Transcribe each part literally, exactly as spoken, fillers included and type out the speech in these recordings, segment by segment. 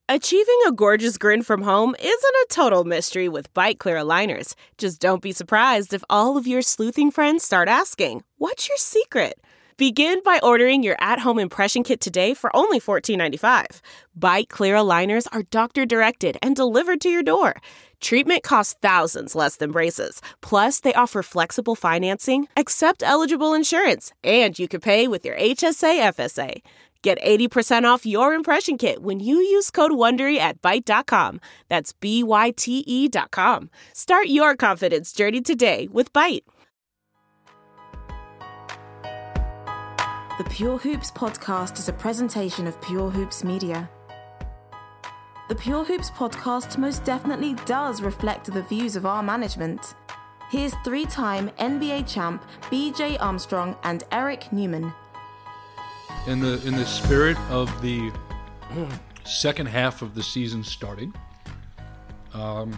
Achieving a gorgeous grin from home isn't a total mystery with Byte Clear aligners. Just don't be surprised if all of your sleuthing friends start asking, "What's your secret?" Begin by ordering your at-home impression kit today for only fourteen ninety-five. Byte Clear aligners are doctor-directed and delivered to your door. Treatment costs thousands less than braces. Plus, they offer flexible financing, accept eligible insurance, and you can pay with your H S A F S A. Get eighty percent off your impression kit when you use code WONDERY at Byte dot com. That's B Y T E dot com. Start your confidence journey today with Byte. The Pure Hoops podcast is a presentation of Pure Hoops Media. The Pure Hoops podcast most definitely does reflect the views of our management. Here's three-time N B A champ B J Armstrong and Eric Newman. In the in the spirit of the second half of the season starting, um,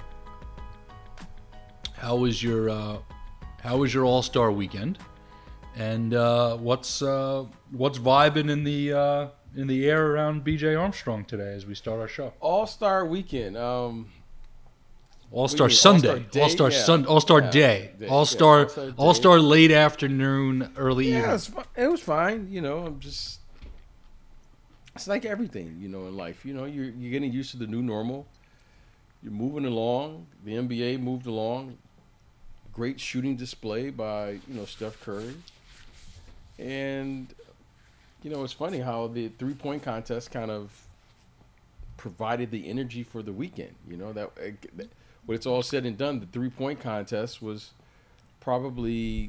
how was your uh, how was your All-Star weekend, and uh, what's uh, what's vibing in the uh, in the air around B J Armstrong today as we start our show? All-Star weekend, um, All-Star Sunday, All-Star All-Star yeah. Sun, All-Star yeah. Day, Day. All-Star Yeah. All-Star, All-Star late afternoon, early yeah, evening. it was, fi- it was fine. You know, I'm just. It's like everything, you know, in life. You know, you're you're getting used to the new normal. You're moving along. The N B A moved along. Great shooting display by you know Steph Curry. And you know, it's funny how the three-point contest kind of provided the energy for the weekend. You know that when it's all said and done, the three-point contest was probably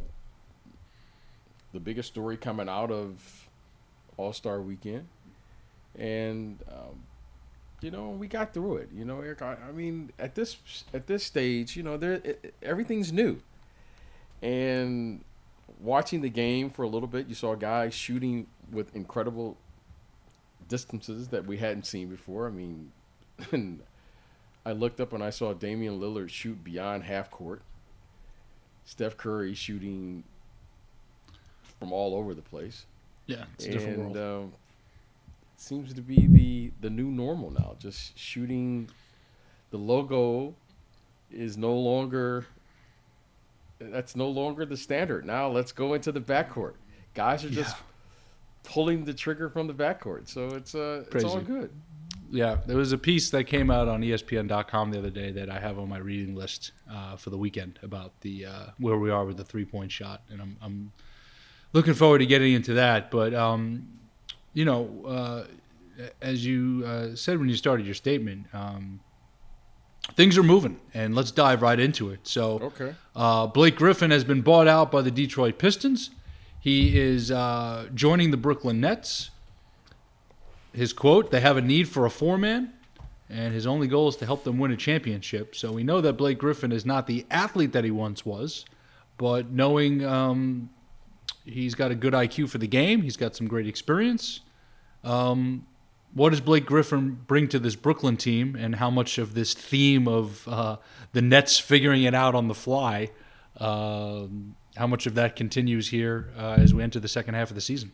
the biggest story coming out of All-Star weekend, and um, you know we got through it. You know, Eric. I, I mean, at this at this stage, you know, there it, everything's new, and watching the game for a little bit, you saw guys shooting with incredible distances that we hadn't seen before. I mean, and I looked up and I saw Damian Lillard shoot beyond half court. Steph Curry shooting from all over the place. Yeah, it's a different and, world. Um, it seems to be the, the new normal now. Just shooting. The logo is no longer. That's no longer the standard. Now let's go into the backcourt. Guys are just Yeah. pulling the trigger from the backcourt. So it's uh, it's all Crazy. good. Yeah, there was a piece that came out on E S P N dot com the other day that I have on my reading list uh, for the weekend about the uh, where we are with the three-point shot, and I'm, I'm looking forward to getting into that. But um, you know, uh, as you uh, said when you started your statement, um, things are moving, and let's dive right into it. So, Okay. uh, Blake Griffin has been bought out by the Detroit Pistons. He is uh, joining the Brooklyn Nets. His quote, "They have a need for a four-man, and his only goal is to help them win a championship." So we know that Blake Griffin is not the athlete that he once was, but knowing um, he's got a good I Q for the game, he's got some great experience. Um, what does Blake Griffin bring to this Brooklyn team, and how much of this theme of uh, the Nets figuring it out on the fly, uh, how much of that continues here uh, as we enter the second half of the season?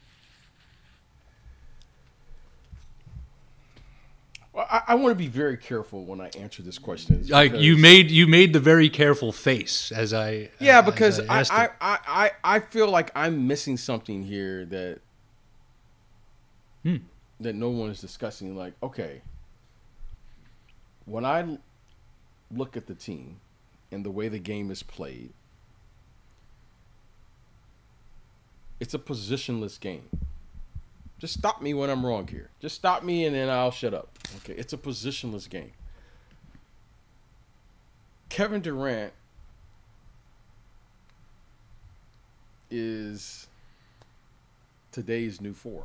Well, I, I want to be very careful when I answer this question. Like you because- made you made the very careful face as I Yeah, as because I, asked I, it. I, I, I feel like I'm missing something here that Hmm. that no one is discussing. Like, okay, when I l- look at the team and the way the game is played, it's a positionless game. Just stop me when I'm wrong here. Just stop me and then I'll shut up. Okay, it's a positionless game. Kevin Durant is today's new four.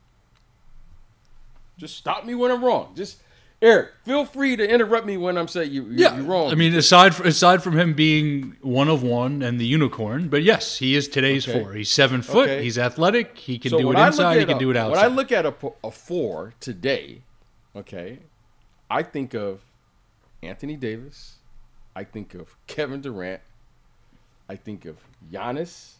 Just stop me when I'm wrong. Just Eric, feel free to interrupt me when I'm saying you, you, Yeah, you're wrong. I mean, aside from, aside from him being one of one and the unicorn, but yes, he is today's Okay. four. He's seven foot. Okay. He's athletic. He can So do when it I look inside. He at can a- do it outside. When I look at a, po- a four today, okay, I think of Anthony Davis. I think of Kevin Durant. I think of Giannis.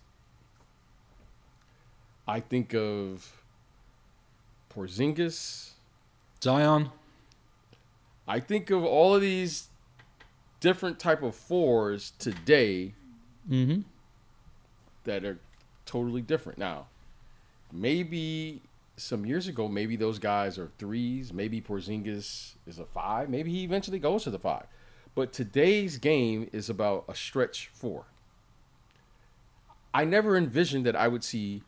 I think of Porzingis. Zion. I think of all of these different type of fours today Mm-hmm. that are totally different. Now, maybe some years ago, maybe those guys are threes. Maybe Porzingis is a five. Maybe he eventually goes to the five. But today's game is about a stretch four. I never envisioned that I would see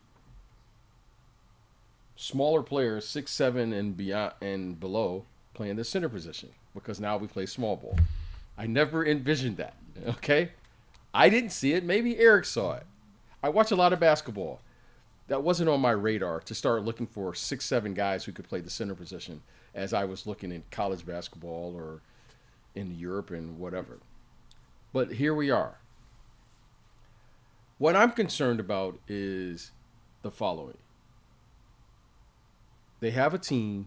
smaller players, six, seven, and beyond and below, playing the center position because now we play small ball. I never envisioned that. Okay, I didn't see it. Maybe Eric saw it. I watch a lot of basketball. That wasn't on my radar to start looking for six, seven guys who could play the center position as I was looking in college basketball or in Europe and whatever. But here we are. What I'm concerned about is the following. They have a team,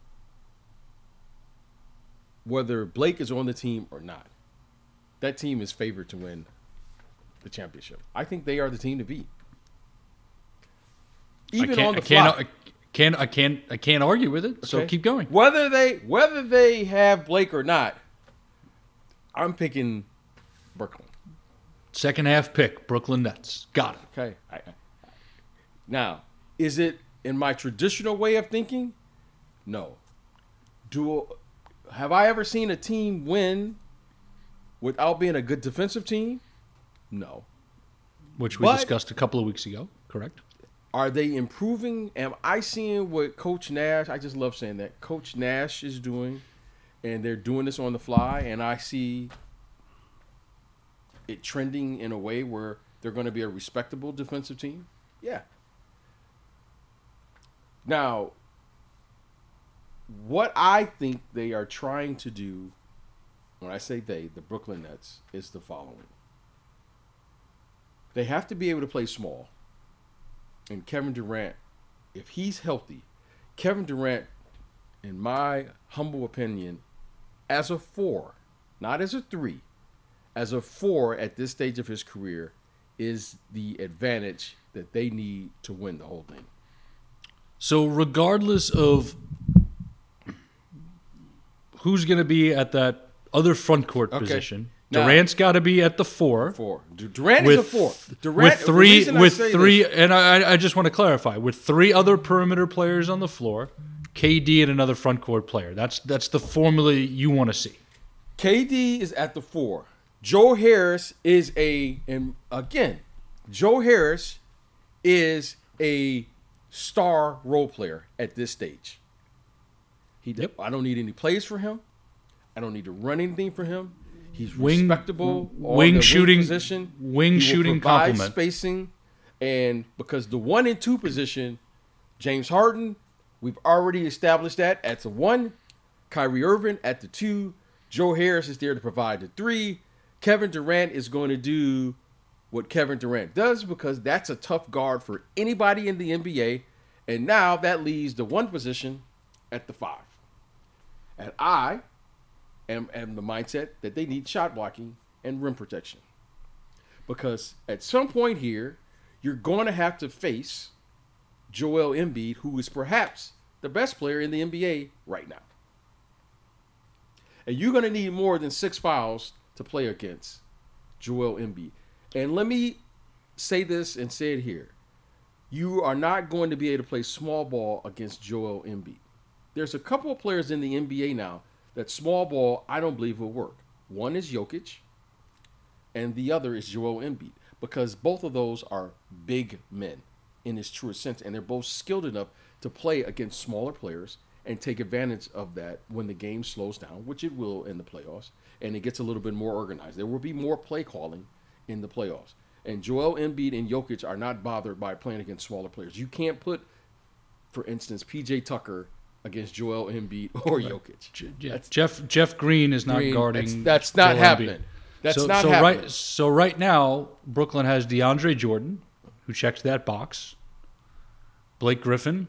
whether Blake is on the team or not, that team is favored to win the championship. I think they are the team to beat. Even on the I can't, fly. I can't, I can't, I can't argue with it. So Okay? keep going. Whether they whether they have Blake or not, I'm picking Brooklyn. Second half pick, Brooklyn Nets. Got it. Okay. I, I, now, is it in my traditional way of thinking? No. Do have I ever seen a team win without being a good defensive team? No. Which we But- discussed a couple of weeks ago. Correct. Are they improving? Am I seeing what Coach Nash, I just love saying that, Coach Nash is doing, and they're doing this on the fly, and I see it trending in a way where they're going to be a respectable defensive team? Yeah. Now, what I think they are trying to do, when I say they, the Brooklyn Nets, is the following. They have to be able to play small. And Kevin Durant, if he's healthy, Kevin Durant, in my humble opinion, as a four, not as a three, as a four at this stage of his career, is the advantage that they need to win the whole thing. So regardless of who's going to be at that other front court Okay. position, Now- Durant's got to be at the four. Four. Du- Durant With, is a four. Durant, with three, the reason I with say three, this- and I, I just want to clarify: with three other perimeter players on the floor, K D and another front court player. That's that's the formula you want to see. K D is at the four. Joe Harris is a, and again, Joe Harris is a star role player at this stage. He, Yep. I don't need any plays for him. I don't need to run anything for him. He's Wing- respectable. on wing the shooting- position. wing He will shooting provide compliment. spacing, and because the one and two position, James Harden, we've already established that at the one. Kyrie Irving at the two. Joe Harris is there to provide the three. Kevin Durant is going to do what Kevin Durant does because that's a tough guard for anybody in the N B A. And now that leaves the one position at the five. And I am, am the mindset that they need shot blocking and rim protection. Because at some point here, you're going to have to face Joel Embiid, who is perhaps the best player in the N B A right now. And you're going to need more than six fouls to play against Joel Embiid. And let me say this and say it here. You are not going to be able to play small ball against Joel Embiid. There's a couple of players in the N B A now that small ball I don't believe will work. One is Jokic, and the other is Joel Embiid, because both of those are big men in its truest sense, and they're both skilled enough to play against smaller players and take advantage of that when the game slows down, which it will in the playoffs, and it gets a little bit more organized. There will be more play calling in the playoffs. And Joel Embiid and Jokic are not bothered by playing against smaller players. You can't put, for instance, P J Tucker against Joel Embiid or Jokic. Yeah, That's- Jeff Jeff Green is not Green, guarding. that's- that's not Joel happening. Embiid. That's so, not so happening. Right, so right now, Brooklyn has DeAndre Jordan, who checks that box. Blake Griffin,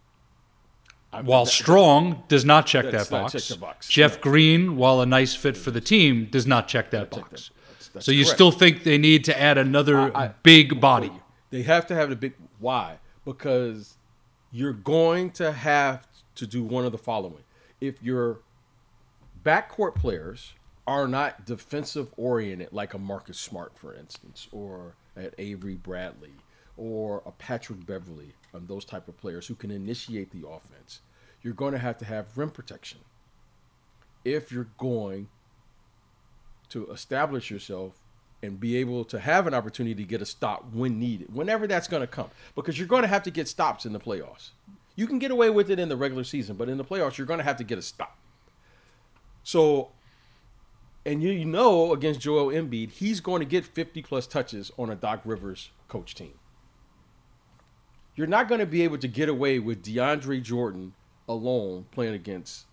I'm- while that- strong, does not check Does that not box. check the box. Jeff No. Green, while a nice fit for the team, does not check that check that- box. that's- that's so you correct. still think they need to add another I- I- big body? They have to have the big why, because you're going to have to do one of the following. If your backcourt players are not defensive oriented like a Marcus Smart, for instance, or an Avery Bradley, or a Patrick Beverly, and those type of players who can initiate the offense. You're going to have to have rim protection if you're going to establish yourself and be able to have an opportunity to get a stop when needed, whenever that's going to come. Because you're going to have to get stops in the playoffs. You can get away with it in the regular season, but in the playoffs, you're going to have to get a stop. So, and you, you know against Joel Embiid, he's going to get fifty-plus touches on a Doc Rivers coach team. You're not going to be able to get away with DeAndre Jordan alone playing against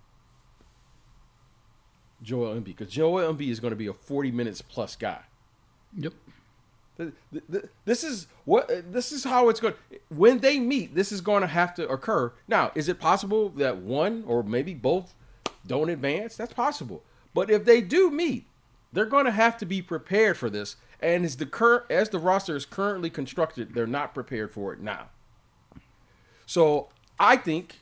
Joel Embiid, because Joel Embiid is going to be a forty minutes plus guy. Yep. This is what this is how it's going. When they meet, this is going to have to occur. Now, is it possible that one or maybe both don't advance? That's possible. But if they do meet, they're going to have to be prepared for this. And as the current as the roster is currently constructed, they're not prepared for it now. So I think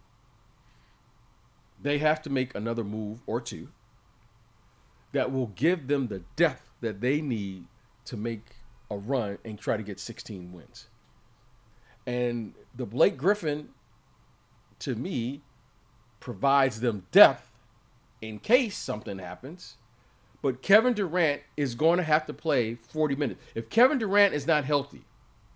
they have to make another move or two that will give them the depth that they need to make a run and try to get sixteen wins. And the Blake Griffin, to me, provides them depth in case something happens. But Kevin Durant is going to have to play forty minutes. If Kevin Durant is not healthy,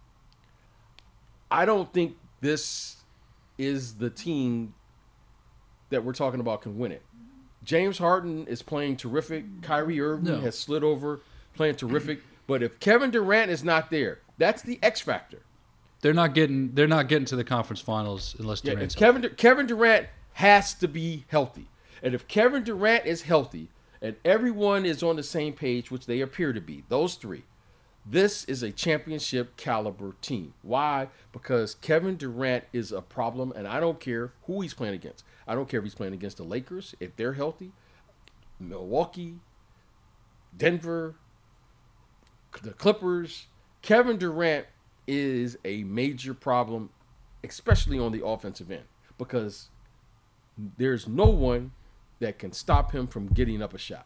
I don't think this is the team that we're talking about can win it. James Harden is playing terrific. Kyrie Irving no. has slid over, playing terrific. But if Kevin Durant is not there, that's the X factor. They're not getting. They're not getting to the conference finals unless yeah, Durant's Kevin healthy. Kevin Durant has to be healthy, and if Kevin Durant is healthy, and everyone is on the same page, which they appear to be, those three, this is a championship caliber team. Why? Because Kevin Durant is a problem, and I don't care who he's playing against. I don't care if he's playing against the Lakers, if they're healthy, Milwaukee, Denver, the Clippers. Kevin Durant is a major problem, especially on the offensive end, because there's no one that can stop him from getting up a shot.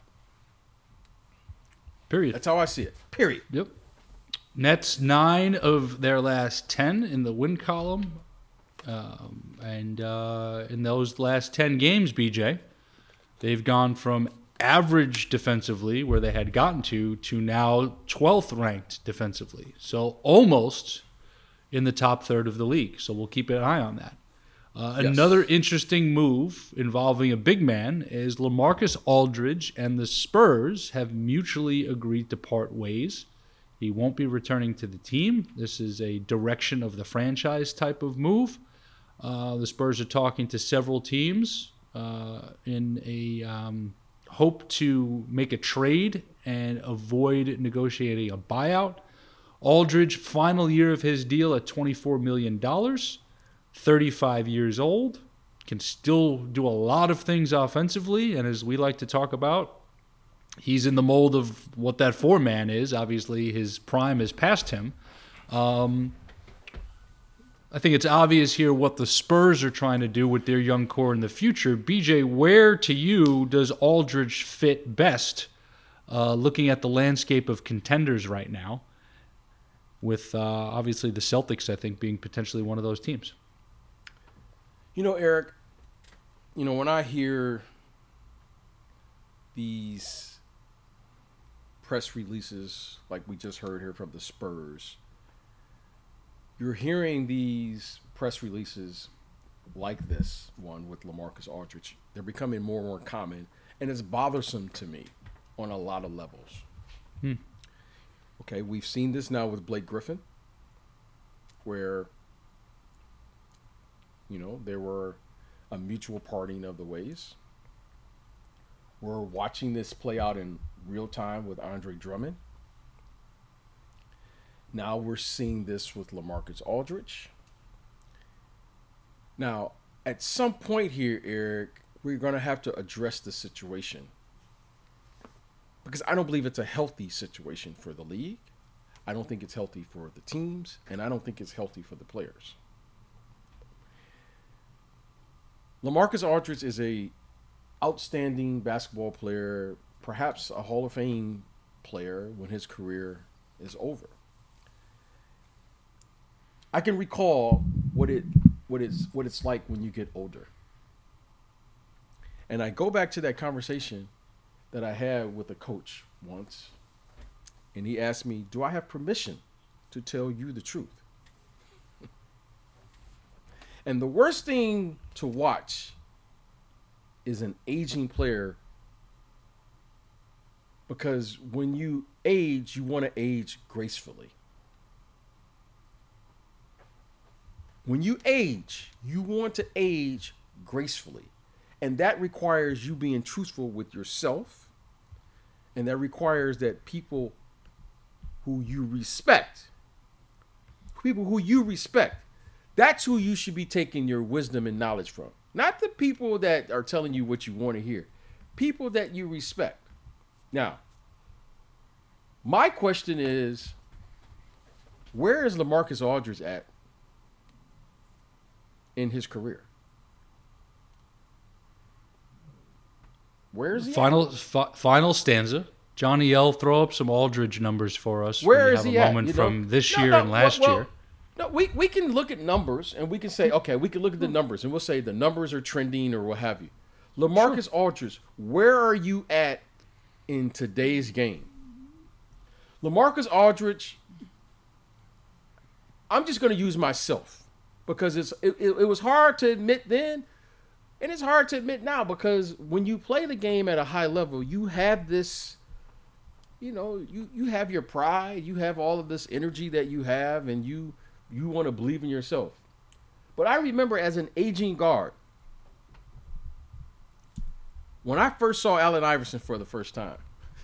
Period. That's how I see it. Period. Yep. Nets nine of their last ten in the win column. Um, and uh, in those last ten games, B J, they've gone from average defensively, where they had gotten to, to now twelfth ranked defensively. So almost in the top third of the league. So we'll keep an eye on that. Uh, yes. Another interesting move involving a big man is LaMarcus Aldridge and the Spurs have mutually agreed to part ways. He won't be returning to the team. This is a direction of the franchise type of move. Uh, the Spurs are talking to several teams uh, in a um, hope to make a trade and avoid negotiating a buyout. Aldridge, final year of his deal at twenty-four million dollars. thirty-five years old, can still do a lot of things offensively, and as we like to talk about, he's in the mold of what that four-man is. Obviously, his prime is past him. Um, I think it's obvious here what the Spurs are trying to do with their young core in the future. B J, where to you does Aldridge fit best, uh, looking at the landscape of contenders right now, with uh, obviously the Celtics, I think, being potentially one of those teams? You know, Eric, you know, when I hear these press releases like we just heard here from the Spurs, you're hearing these press releases like this one with LaMarcus Aldridge. They're becoming more and more common, and it's bothersome to me on a lot of levels. Hmm. Okay, we've seen this now with Blake Griffin, where you know, there were a mutual parting of the ways. We're watching this play out in real time with Andre Drummond. Now we're seeing this with LaMarcus Aldridge. Now, at some point here, Eric, we're going to have to address the situation, because I don't believe it's a healthy situation for the league. I don't think it's healthy for the teams, and I don't think it's healthy for the players. LaMarcus Aldridge is a outstanding basketball player, perhaps a Hall of Fame player when his career is over. I can recall what it what it's what it's like when you get older. And I go back to that conversation that I had with a coach once, and he asked me, "Do I have permission to tell you the truth?" And the worst thing to watch is an aging player, because when you age, you want to age gracefully. When you age, you want to age gracefully. And that requires you being truthful with yourself. And that requires that people who you respect, people who you respect, that's who you should be taking your wisdom and knowledge from. Not the people that are telling you what you want to hear. People that you respect. Now, my question is, where is LaMarcus Aldridge at in his career? Where is he Final fi- final stanza. Johnny L, throw up some Aldridge numbers for us. Where when you is have he a at? moment You know? from this No, year no, and last well, well, year. No, we, we can look at numbers and we can say, okay, we can look at the numbers and we'll say the numbers are trending or what have you. LaMarcus sure. Aldridge, where are you at in today's game? LaMarcus Aldridge, I'm just going to use myself because it's it, it, it was hard to admit then, and it's hard to admit now, because when you play the game at a high level, you have this, you know, you, you have your pride, you have all of this energy that you have, and you you want to believe in yourself. But I remember as an aging guard, when I first saw Allen Iverson for the first time,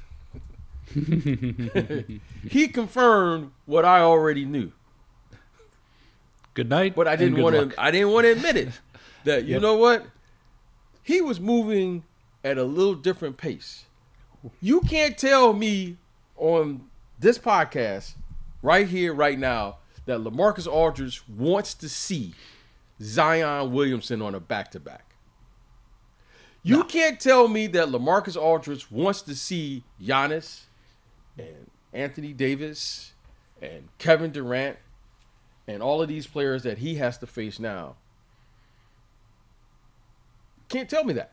he confirmed what I already knew. Good night. But I didn't want to I didn't want to admit it. That you yep. know what? He was moving at a little different pace. You can't tell me on this podcast right here, right now, that LaMarcus Aldridge wants to see Zion Williamson on a back-to-back. You no. can't tell me that LaMarcus Aldridge wants to see Giannis and Anthony Davis and Kevin Durant and all of these players that he has to face now. Can't tell me that.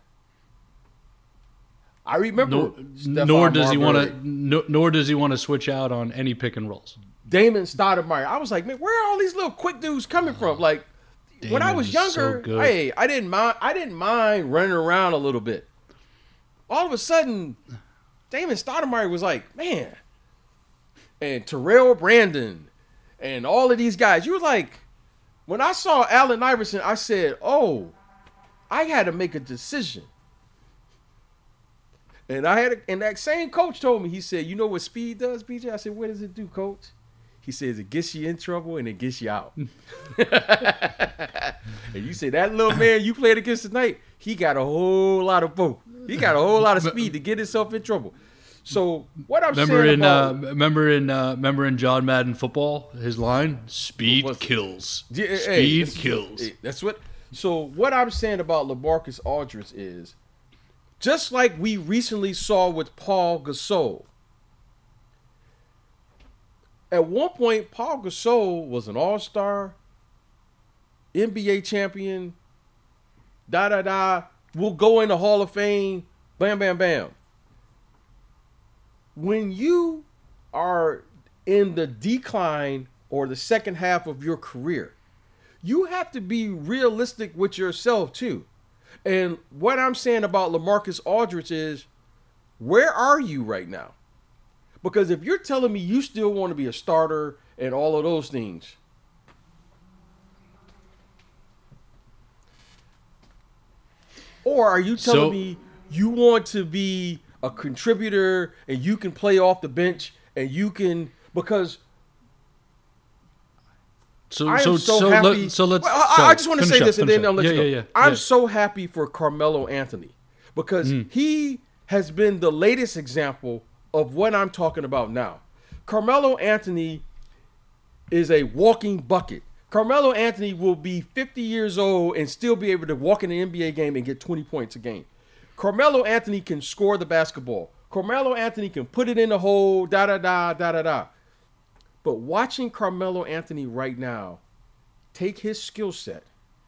I remember. Nor, nor does Marbury, he want to. No, nor does he want to switch out on any pick and rolls. Damon Stoudemire. I was like, man, where are all these little quick dudes coming from? Like, Damon when I was younger, so hey, I didn't mind. I didn't mind running around a little bit. All of a sudden, Damon Stoudemire was like, man, and Terrell Brandon, and all of these guys. You were like, when I saw Allen Iverson, I said, oh, I had to make a decision. And I had, a, and that same coach told me, he said, you know what speed does, B J? I said, what does it do, coach? He says, it gets you in trouble and it gets you out. And you say, that little man you played against tonight, he got a whole lot of both. He got a whole lot of speed to get himself in trouble. So what I'm remember saying in, about... Uh, remember in uh, remember in John Madden football, his line, speed kills. Yeah, speed hey, kills. Hey, that's what... So what I'm saying about LaMarcus Aldridge is, just like we recently saw with Paul Gasol, at one point, Paul Gasol was an all-star, N B A champion, da-da-da, will go in the Hall of Fame, bam, bam, bam. When you are in the decline or the second half of your career, you have to be realistic with yourself too. And what I'm saying about LaMarcus Aldridge is, where are you right now? Because if you're telling me you still want to be a starter and all of those things, or are you telling so, me you want to be a contributor and you can play off the bench and you can, because So, I am so, so, so, happy. Let, so let's. Well, I, sorry, I just want to say up, this, and then up. I'll let yeah, you go. Yeah, yeah, I'm yeah. so happy for Carmelo Anthony, because mm. he has been the latest example of what I'm talking about now. Carmelo Anthony is a walking bucket. Carmelo Anthony will be fifty years old and still be able to walk in an N B A game and get twenty points a game. Carmelo Anthony can score the basketball. Carmelo Anthony can put it in the hole, da da da da da da. But watching Carmelo Anthony right now take his skill set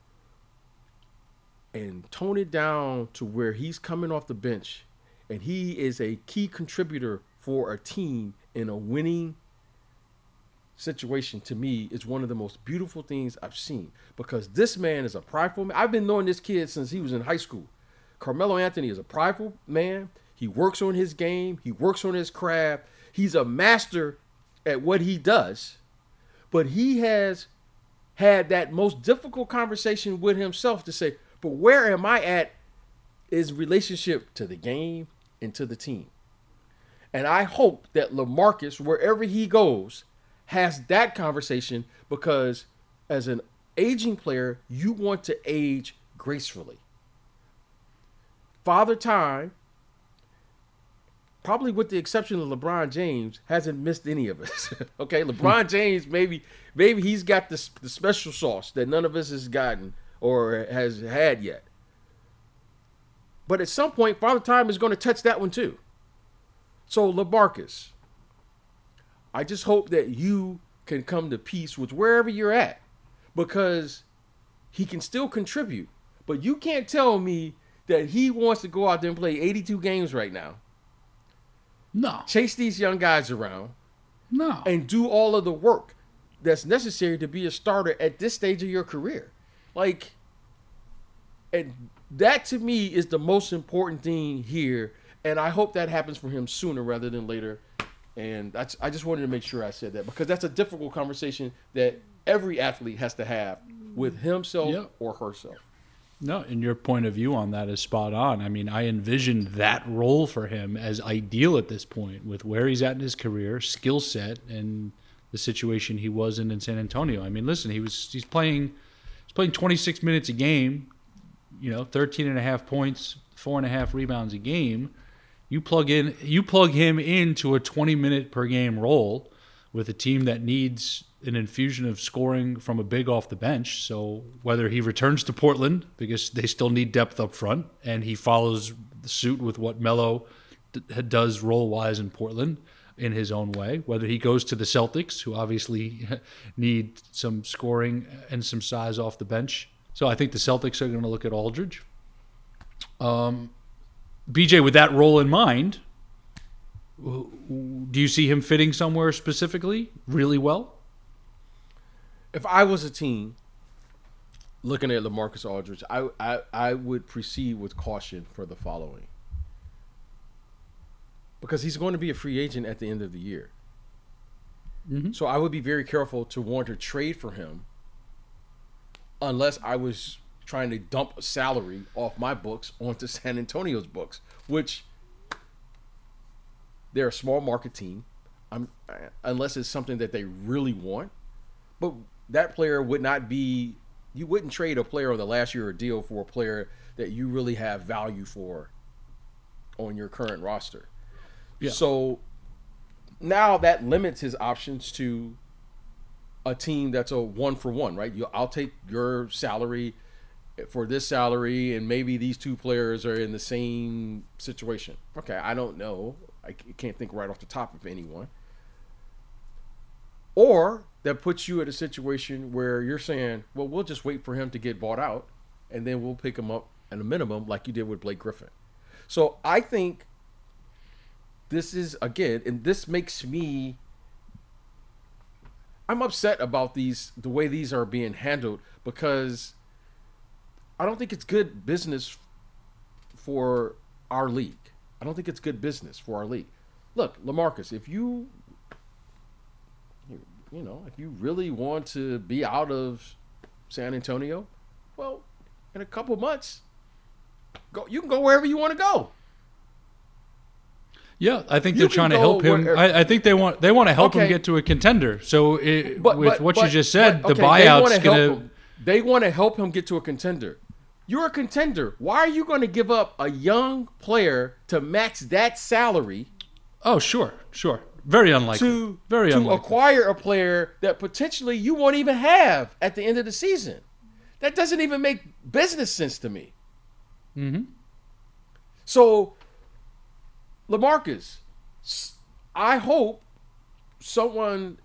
and tone it down to where he's coming off the bench and he is a key contributor for a team in a winning situation, to me, is one of the most beautiful things I've seen, because this man is a prideful man. I've been knowing this kid since he was in high school. Carmelo Anthony is a prideful man. He works on his game. He works on his craft. He's a master at what he does, but he has had that most difficult conversation with himself to say, but where am I at is relationship to the game and to the team. And I hope that LaMarcus, wherever he goes, has that conversation, because as an aging player, you want to age gracefully. Father Time, probably with the exception of LeBron James, hasn't missed any of us. Okay, LeBron James, maybe maybe he's got the, the special sauce that none of us has gotten or has had yet. But at some point, Father Time is going to touch that one too. So LaMarcus, I just hope that you can come to peace with wherever you're at, because he can still contribute. But you can't tell me that he wants to go out there and play eighty-two games right now. No. Chase these young guys around. No. And do all of the work that's necessary to be a starter at this stage of your career. Like, and that to me is the most important thing here. And I hope that happens for him sooner rather than later. And that's, I just wanted to make sure I said that, because that's a difficult conversation that every athlete has to have with himself Yep. or herself. No, and your point of view on that is spot on. I mean, I envisioned that role for him as ideal at this point, with where he's at in his career, skill set, and the situation he was in in San Antonio. I mean, listen, he was he's playing he's playing twenty-six minutes a game, you know, thirteen and a half points, four and a half rebounds a game. You plug in you plug him into a twenty minute per game role with a team that needs an infusion of scoring from a big off the bench. So whether he returns to Portland, because they still need depth up front, and he follows suit with what Melo d- does role-wise in Portland in his own way, whether he goes to the Celtics, who obviously need some scoring and some size off the bench. So I think the Celtics are going to look at Aldridge. Um, B J, with that role in mind, do you see him fitting somewhere specifically really well? If I was a team looking at LaMarcus Aldridge, I, I I would proceed with caution for the following. Because he's going to be a free agent at the end of the year. Mm-hmm. So I would be very careful to want to trade for him unless I was trying to dump a salary off my books onto San Antonio's books, which they're a small market team, I'm, unless it's something that they really want. But that player would not be, you wouldn't trade a player on the last year of deal for a player that you really have value for on your current roster. Yeah. So now that limits his options to a team that's a one for one, right? You, I'll take your salary for this salary, and maybe these two players are in the same situation. Okay, I don't know. I can't think right off the top of anyone. Or that puts you at a situation where you're saying, well, we'll just wait for him to get bought out, and then we'll pick him up at a minimum like you did with Blake Griffin. So I think this is, again, and this makes me, I'm upset about these, the way these are being handled, because I don't think it's good business for our league. I don't think it's good business for our league. Look, LaMarcus, if you, you know, if you really want to be out of San Antonio, well, in a couple months, go. You can go wherever you want to go. Yeah, I think they're trying to help him. I, I think they want they want to help okay. him get to a contender. So it, but, with but, what but, you just said, but, okay, the buyout's going to. They want to help him get to a contender. You're a contender. Why are you going to give up a young player to match that salary? Oh, sure, sure. Very unlikely. To, Very to unlikely. acquire a player that potentially you won't even have at the end of the season. That doesn't even make business sense to me. Mm-hmm. So, LaMarcus, I hope someone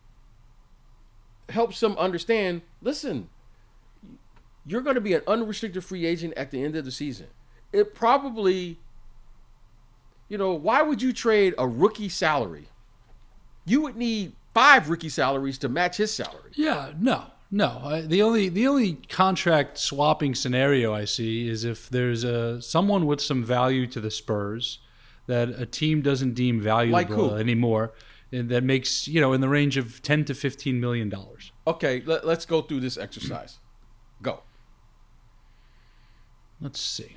helps them understand, listen, you're going to be an unrestricted free agent at the end of the season. It probably, you know, why would you trade a rookie salary? You would need five rookie salaries to match his salary. Yeah, no, no. I, the only the only contract swapping scenario I see is if there's a someone with some value to the Spurs that a team doesn't deem valuable Like who? anymore, and that makes, you know, in the range of ten to fifteen million dollars. Okay, let, let's go through this exercise. Go. Let's see.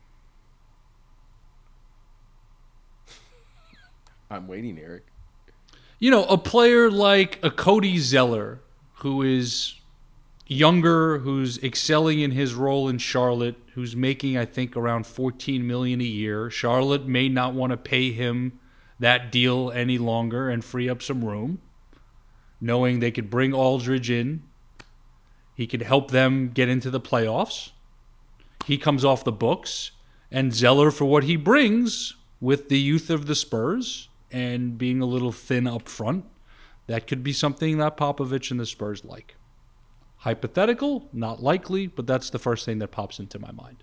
I'm waiting, Eric. You know, a player like a Cody Zeller, who is younger, who's excelling in his role in Charlotte, who's making, I think, around fourteen million dollars a year. Charlotte may not want to pay him that deal any longer and free up some room, knowing they could bring Aldridge in. He could help them get into the playoffs. He comes off the books, and Zeller, for what he brings with the youth of the Spurs and being a little thin up front, that could be something that Popovich and the Spurs like. Hypothetical, not likely, but that's the first thing that pops into my mind.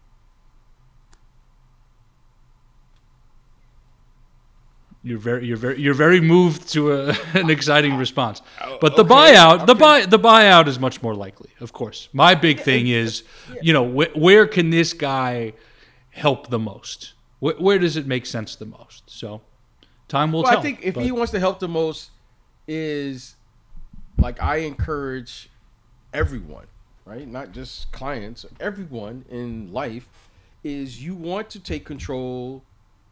You're very, you're very, you're very moved to a, an exciting response. But the Okay, buyout, the okay. buy, the buyout is much more likely, of course. My big thing is, you know, wh- where can this guy help the most? Wh- where does it make sense the most? So, time will Well, tell. I think if but- he wants to help the most is, like, I encourage everyone, right? Not just clients, everyone in life, is you want to take control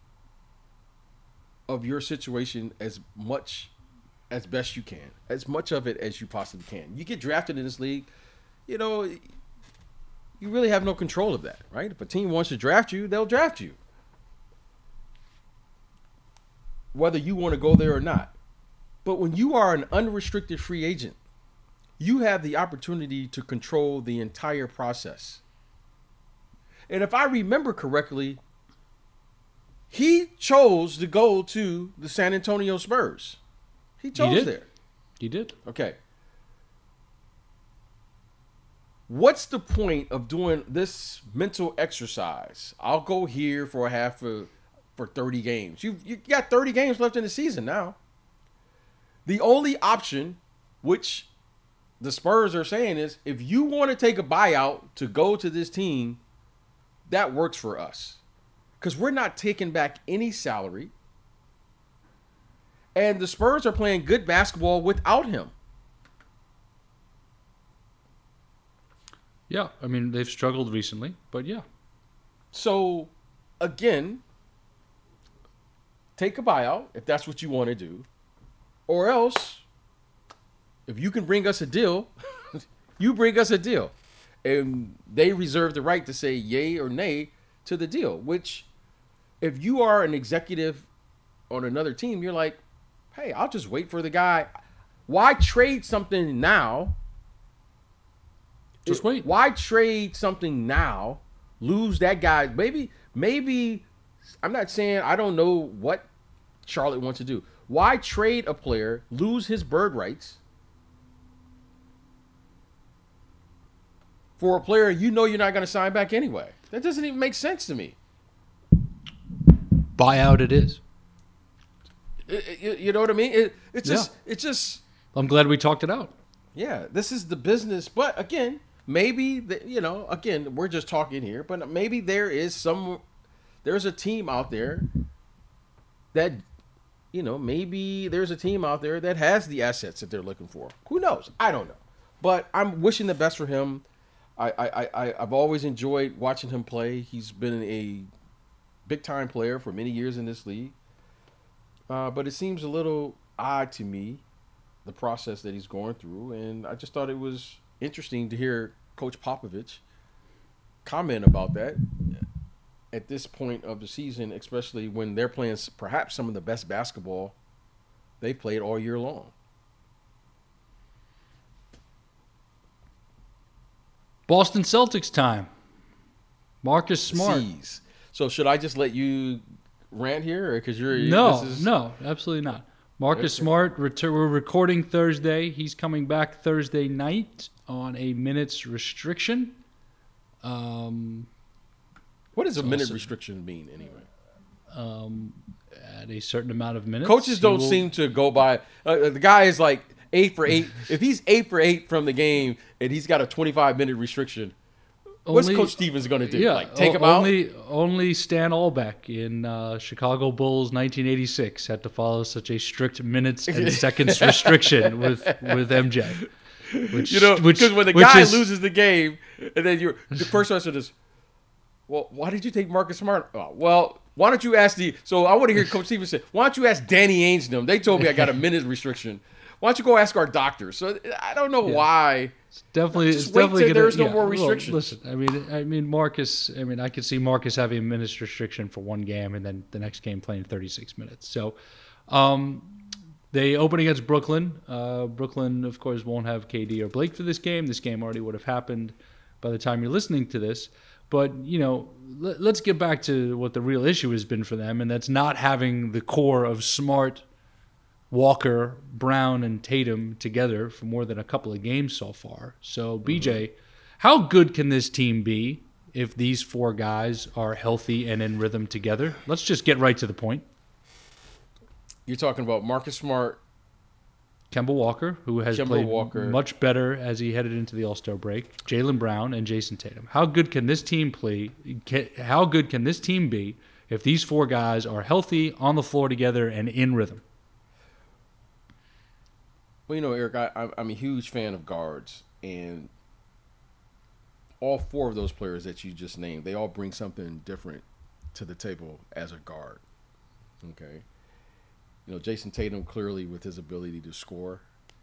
of your situation as much as best you can, as much of it as you possibly can. You get drafted in this league, you know, you really have no control of that, right? If a team wants to draft you, they'll draft you, whether you want to go there or not. But when you are an unrestricted free agent, you have the opportunity to control the entire process. And if I remember correctly, he chose to go to the San Antonio Spurs. He chose did. there. He did. Okay. What's the point of doing this mental exercise? I'll go here for a half of, for thirty games. You you got thirty games left in the season now. The only option, which the Spurs are saying, is if you want to take a buyout to go to this team, that works for us. Because we're not taking back any salary. And the Spurs are playing good basketball without him. Yeah, I mean, they've struggled recently, but yeah. So, again, take a buyout if that's what you want to do. Or else, if you can bring us a deal, you bring us a deal. And they reserve the right to say yay or nay to the deal, which if you are an executive on another team, you're like, hey, I'll just wait for the guy. Why trade something now? Just It- wait. Why trade something now? Lose that guy. Maybe, maybe, I'm not saying I don't know what Charlotte wants to do. Why trade a player, lose his bird rights for a player you know you're not going to sign back anyway? That doesn't even make sense to me. Buyout it is. It- it- you know what I mean? It, it's just, it's just, I'm glad we talked it out. yeah, this is the business. But again, maybe, the, you know, again, we're just talking here, but maybe there is some, there's a team out there that, you know, maybe there's a team out there that has the assets that they're looking for. Who knows? I don't know. But I'm wishing the best for him. I, I, I, I've always enjoyed watching him play. He's been a big-time player for many years in this league. Uh, but it seems a little odd to me, the process that he's going through. And I just thought it was interesting to hear Coach Popovich comment about that at this point of the season, especially when they're playing perhaps some of the best basketball they played all year long. Boston Celtics time. Marcus Smart. C's. So should I just let you rant here, because you're no, this is... no, absolutely not. Marcus Okay. Smart, retur- we're recording Thursday. He's coming back Thursday night on a minutes restriction. Um, What does a minute Also- restriction mean anyway? um, at a certain amount of minutes. Coaches he don't will- seem to go by. Uh, the guy is like eight for eight. If he's eight for eight from the game and he's got a twenty-five minute restriction, what's Only- Coach Stevens going to do? Yeah, Like take o- him out? only, Only Stan Albeck in uh, Chicago Bulls nineteen eighty-six had to follow such a strict minutes and seconds restriction with, with M J. Which, You know, which, because when the which guy is- loses the game, and then you're the first question is, well, why did you take Marcus Smart? Oh, well, why don't you ask the? So I want to hear Coach Stevens say, why don't you ask Danny Ainge them? They told me I got a minute restriction. Why don't you go ask our doctor? So I don't know why. Definitely, Just it's wait definitely till gonna, there's no yeah, more well, restrictions. listen, I mean, I mean, Marcus. I mean, I could see Marcus having a minutes restriction for one game, and then the next game playing thirty-six minutes. So, um, they open against Brooklyn. Uh, Brooklyn, of course, won't have K D or Blake for this game. This game already would have happened by the time you're listening to this. But you know, let, let's get back to what the real issue has been for them, and that's not having the core of Smart, Walker, Brown, and Tatum together for more than a couple of games so far. So, B J, how good can this team be if these four guys are healthy and in rhythm together? Let's just get right to the point. You're talking about Marcus Smart. Kemba Walker, who has Kemba played Walker. much better as he headed into the All-Star break, Jaylen Brown, and Jason Tatum. How good can this team play? Can, how good can this team be if these four guys are healthy, on the floor together, and in rhythm? Well, you know, Eric, I, I'm- I'm a huge fan of guards, and all four of those players that you just named, they all bring something different to the table as a guard. Okay. You know, Jason Tatum clearly with his ability to score.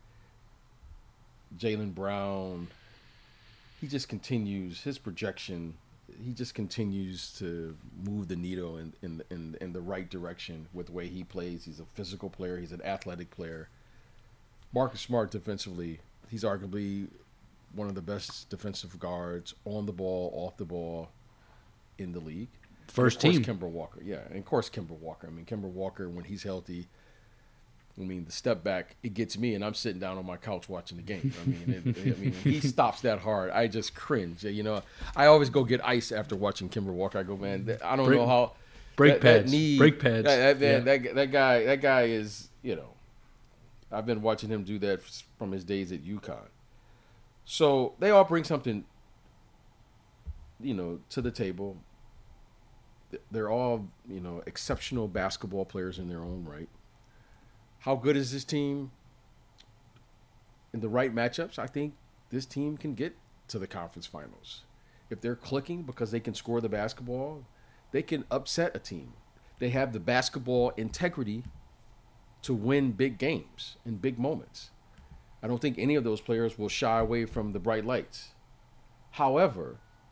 Jaylen Brown, he just continues his projection. He just continues to move the needle in in in, in the right direction with the way he plays. He's a physical player. He's an athletic player. Marcus Smart defensively, he's arguably one of the best defensive guards on the ball, off the ball in the league. First And of team. course, Kemba Walker. Yeah, and of course, Kemba Walker. I mean, Kemba Walker, when he's healthy, I mean, the step back, it gets me, and I'm sitting down on my couch watching the game. I mean, it, I mean, when he stops that hard, I just cringe. You know, I always go get ice after watching Kemba Walker. I go, man, that- I don't Break- know how Break that, that pads. knee- Break pads. That, that, man, Yeah. that, that guy, that guy is, you know, I've been watching him do that from his days at UConn. So they all bring something, you know, to the table. They're all, you know, exceptional basketball players in their own right. How good is this team? In the right matchups, I think this team can get to the conference finals. If they're clicking because they can score the basketball, they can upset a team. They have the basketball integrity to win big games in big moments. I don't think any of those players will shy away from the bright lights. However,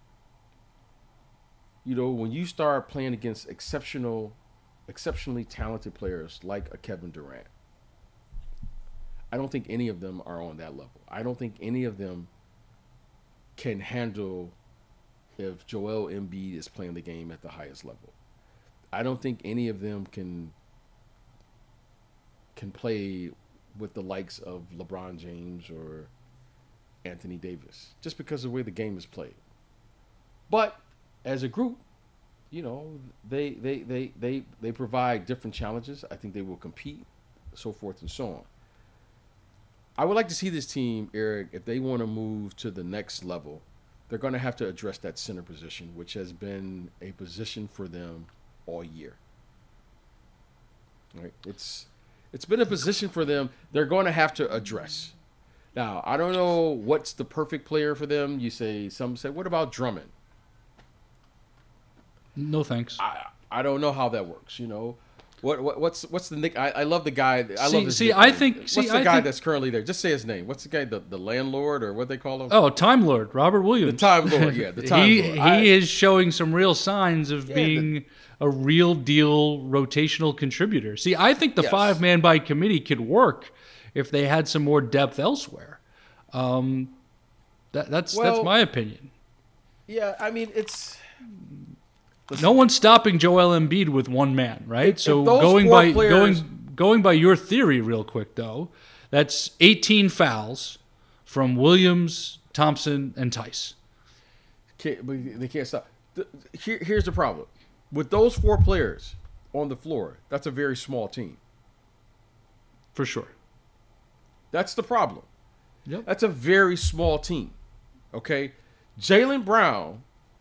you know, when you start playing against exceptional, exceptionally talented players like a Kevin Durant, I don't think any of them are on that level. I don't think any of them can handle if Joel Embiid is playing the game at the highest level. I don't think any of them can can play with the likes of LeBron James or Anthony Davis, just because of the way the game is played. But as a group, you know, they they they they they provide different challenges. I think they will compete, so forth and so on. I would like to see this team, Eric, if they want to move to the next level, they're going to have to address that center position, which has been a position for them all year. Right? It's it's been a position for them they're going to have to address. Now, I don't know what's the perfect player for them. You say, some say, what about Drummond? No thanks. I I don't know how that works. You know, what, what what's what's the nick? I, I love the guy. I See- love his see, I nickname. think- What's see, the I guy think- that's currently there? Just say his name. What's the guy? The the landlord or what they call him? Oh, Time Lord, Robert Williams. The Time Lord, yeah, the Time he, Lord. He I- is showing some real signs of Yeah, being the- a real deal rotational contributor. See, I think the Yes. five-man by committee could work if they had some more depth elsewhere. Um, that, that's Well- that's my opinion. Yeah, I mean it's no one's stopping Joel Embiid with one man, right? If- so if those going four by players- going going by your theory, real quick though, that's eighteen fouls from Williams, Thompson, and Tice. Can't, but they can't stop. The- Here, here's the problem. With those four players on the floor, that's a very small team. For sure. That's the problem. Yep. That's a very small team. Okay? Jaylen Brown,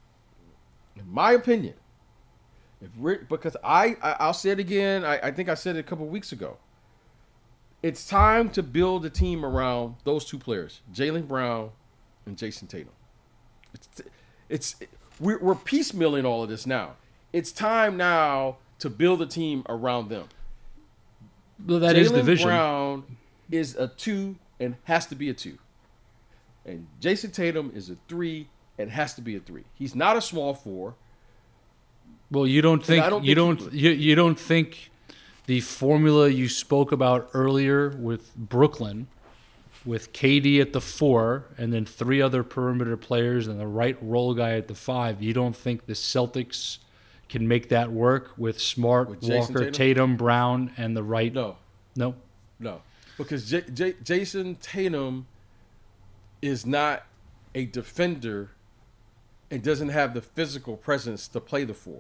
in my opinion, if we're, because I, I, I'll say it again, I, I think I said it a couple weeks ago. It's time to build a team around those two players, Jaylen Brown and Jason Tatum. It's, it's we're, we're piecemealing all of this now. It's time now to build a team around them. Well, that is the Jaylen vision. Brown is a two and has to be a two. And Jason Tatum is a three and has to be a three. He's not a small four. Well, you don't think I don't you think don't he you, you don't think the formula you spoke about earlier with Brooklyn, with K D at the four and then three other perimeter players and the right roll guy at the five, you don't think the Celtics can make that work with Smart, With Jason Walker, Tatum? Tatum, Brown, and the right? No, No? no. Because J- J- Jason Tatum is not a defender and doesn't have the physical presence to play the four.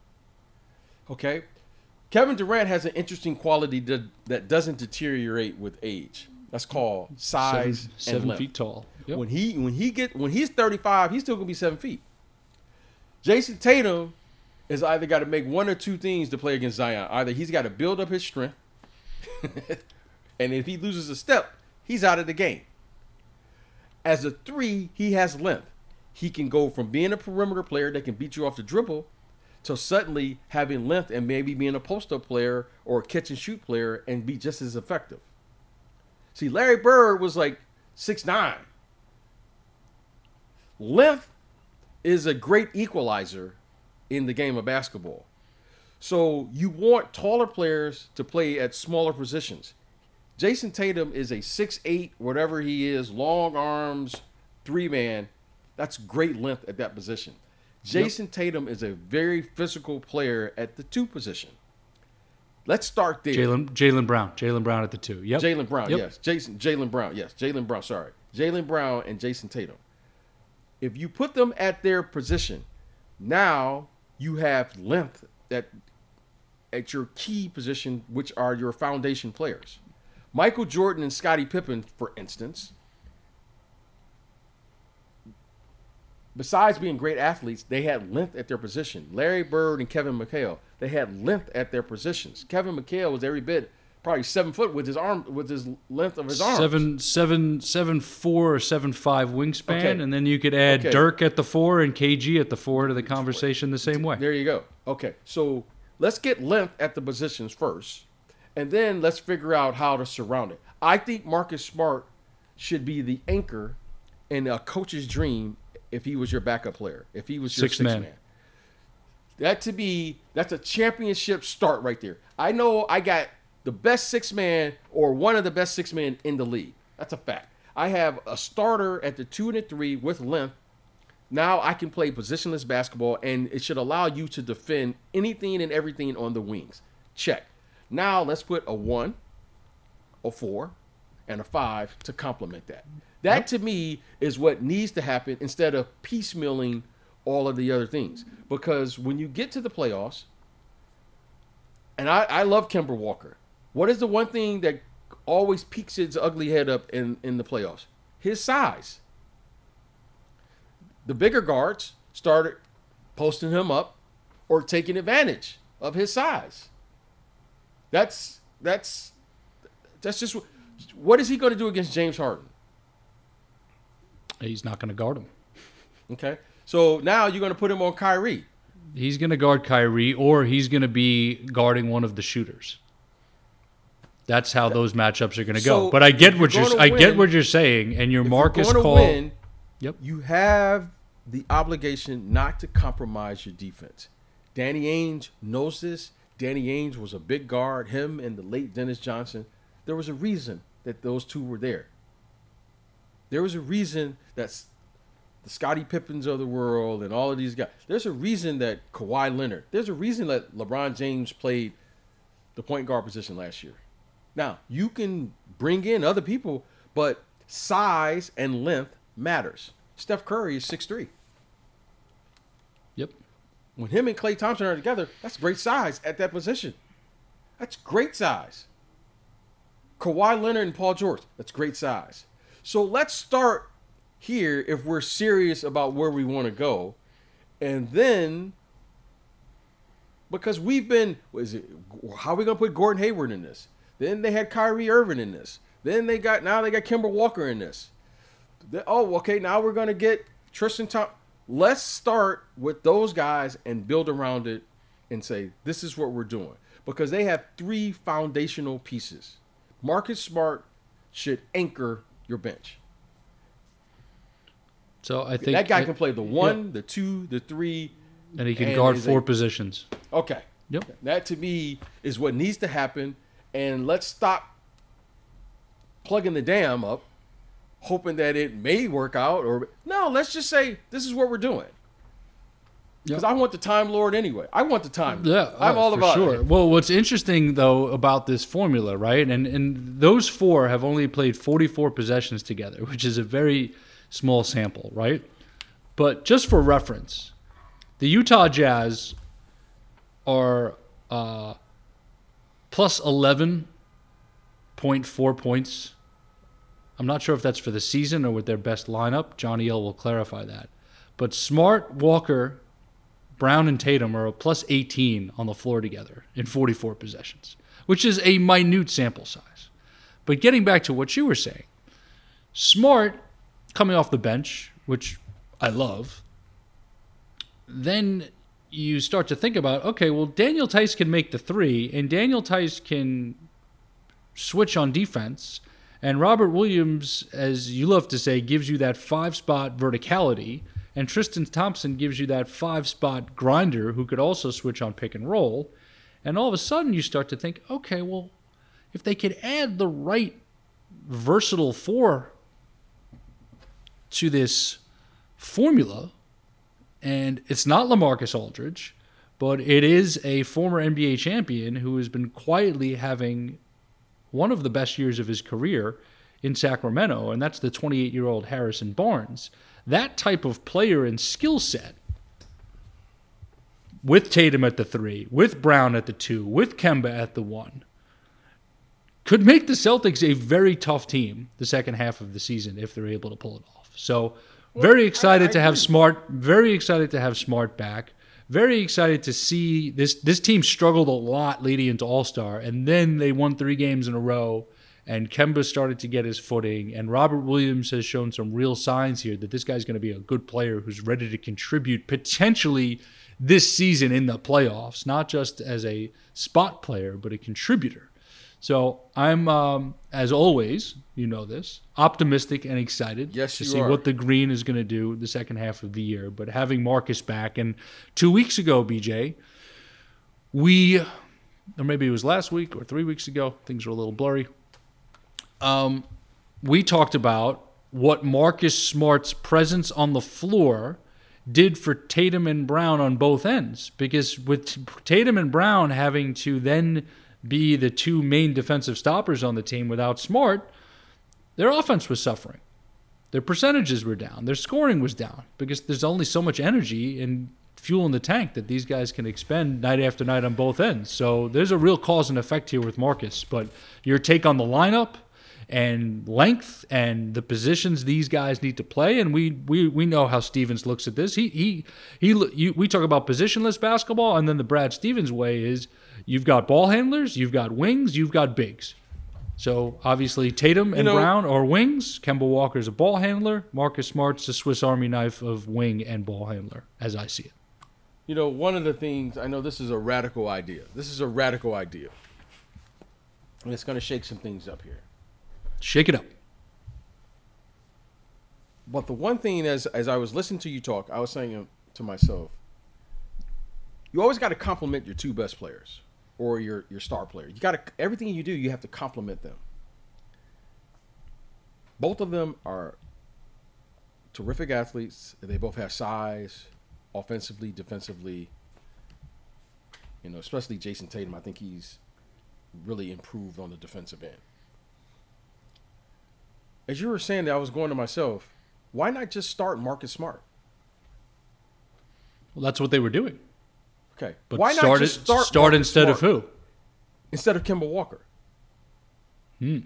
Okay? Kevin Durant has an interesting quality that, that doesn't deteriorate with age. That's called size Seven, and seven length. feet tall. Yep. When he when he get when he's thirty-five, he's still gonna be seven feet. Jason Tatum has either got to make one or two things to play against Zion. Either he's got to build up his strength, and if he loses a step, he's out of the game. As a three, he has length. He can go from being a perimeter player that can beat you off the dribble to suddenly having length and maybe being a post-up player or a catch-and-shoot player and be just as effective. See, Larry Bird was like six nine. Length is a great equalizer in the game of basketball. So you want taller players to play at smaller positions. Jason Tatum is a six eight, whatever he is, long arms, three-man. That's great length at that position. Jason yep. Tatum is a very physical player at the two position. Let's start there. Jaylen Jaylen Brown. Jaylen Brown at the two. Yep. Jaylen Brown, yep. yes. Jason Jaylen Brown, yes. Jaylen Brown, sorry. Jaylen Brown and Jason Tatum. If you put them at their position, now you have length at, at your key position, which are your foundation players. Michael Jordan and Scottie Pippen, for instance, besides being great athletes, they had length at their position. Larry Bird and Kevin McHale, they had length at their positions. Kevin McHale was every bit probably seven foot with his arm, with his length of his arms. Seven, seven, seven, four or seven five wingspan, Okay. and then you could add Okay. Dirk at the four and K G at the four to the conversation the same way. There you go. Okay, so let's get length at the positions first, and then let's figure out how to surround it. I think Marcus Smart should be the anchor in a coach's dream if he was your backup player, if he was your Six six man. man. That to be, that's a championship start right there. I know I got the best six man or one of the best six men in the league. That's a fact. I have a starter at the two and the three with length. Now I can play positionless basketball, and it should allow you to defend anything and everything on the wings. Check. Now let's put a one, a four, and a five to complement that. That Yep. to me is what needs to happen instead of piecemealing all of the other things. Because when you get to the playoffs, and I, I love Kemba Walker. What is the one thing that always peeks its ugly head up in, in the playoffs? His size. The bigger guards started posting him up or taking advantage of his size. That's that's that's just what is he going to do against James Harden? He's not going to guard him. Okay, so now you're going to put him on Kyrie. He's going to guard Kyrie, or he's going to be guarding one of the shooters. That's how those matchups are going to So, go. But I get if what you're you're gonna I get win- what you're saying, and your If Marcus you're call. going to win, Yep. you have the obligation not to compromise your defense. Danny Ainge knows this. Danny Ainge was a big guard. Him and the late Dennis Johnson. There was a reason that those two were there. There was a reason that's the Scottie Pippins of the world and all of these guys. There's a reason that Kawhi Leonard, there's a reason that LeBron James played the point guard position last year. Now, you can bring in other people, but size and length matters. Steph Curry is six three. Yep. When him and Klay Thompson are together, that's great size at that position. That's great size. Kawhi Leonard and Paul George, that's great size. So let's start here if we're serious about where we want to go. And then, because we've been, what is it, how are we going to put Gordon Hayward in this? Then they had Kyrie Irving in this. Then they got, now they got Kemba Walker in this. Then, oh, okay, now we're going to get Tristan Thompson. Let's start with those guys and build around it and say, this is what we're doing. Because they have three foundational pieces. Marcus Smart should anchor your bench. So I think that guy it, can play the one, yeah. the two, the three. And he can guard four a, positions. Okay. Yep. That to me is what needs to happen. And let's stop plugging the dam up, hoping that it may work out. Or no, let's just say this is what we're doing. Because yep. I want the Time Lord anyway. I want the time. Yeah, I'm oh, all for about sure. it. Well, what's interesting though about this formula, right? And and those four have only played forty-four possessions together, which is a very small sample, right? But just for reference, the Utah Jazz are uh, plus eleven point four points. I'm not sure if that's for the season or with their best lineup. Johnny L will clarify that. But Smart, Walker, Brown, and Tatum are a plus eighteen on the floor together in forty-four possessions, which is a minute sample size. But getting back to what you were saying, Smart coming off the bench, which I love, then you start to think about, okay, well, Daniel Tice can make the three, and Daniel Tice can switch on defense, and Robert Williams, as you love to say, gives you that five-spot verticality, and Tristan Thompson gives you that five-spot grinder who could also switch on pick and roll, and all of a sudden you start to think, okay, well, if they could add the right versatile four to this formula, and it's not LaMarcus Aldridge, but it is a former N B A champion who has been quietly having one of the best years of his career in Sacramento, and that's the twenty-eight-year-old Harrison Barnes. That type of player and skill set, with Tatum at the three, with Brown at the two, with Kemba at the one, could make the Celtics a very tough team the second half of the season if they're able to pull it off. So very excited I, I to have agree. Smart, very excited to have Smart back. Very excited to see this this team struggled a lot leading into All-Star, and then they won three games in a row, and Kemba started to get his footing, and Robert Williams has shown some real signs here that this guy's going to be a good player who's ready to contribute potentially this season in the playoffs, not just as a spot player, but a contributor. So I'm, um, as always, you know this, optimistic and excited yes, to you see are. what the Green is going to do the second half of the year. But having Marcus back, and two weeks ago, B J, we, or maybe it was last week or three weeks ago, things are a little blurry, um, we talked about what Marcus Smart's presence on the floor did for Tatum and Brown on both ends. Because with Tatum and Brown having to then be the two main defensive stoppers on the team without Smart, their offense was suffering. Their percentages were down. Their scoring was down because there's only so much energy and fuel in the tank that these guys can expend night after night on both ends. So there's a real cause and effect here with Marcus. But your take on the lineup and length and the positions these guys need to play, and we we we know how Stevens looks at this. He he he. You, we talk about positionless basketball, and then the Brad Stevens way is you've got ball handlers, you've got wings, you've got bigs. So obviously Tatum and you know, Brown are wings. Kemba Walker's a ball handler. Marcus Smart's a Swiss Army knife of wing and ball handler, as I see it. You know, one of the things, I know this is a radical idea. This is a radical idea. And it's going to shake some things up here. Shake it up. But the one thing, as as I was listening to you talk, I was saying to myself, you always got to compliment your two best players or your, your star player. You got to, everything you do, you have to compliment them. Both of them are terrific athletes. They both have size, offensively, defensively. You know, especially Jason Tatum. I think he's really improved on the defensive end. As you were saying that, I was going to myself, why not just start Marcus Smart? Well, that's what they were doing. Okay. But why not start, just it, start, start Marcus instead Smart of who? Instead of Kemba Walker. Hmm.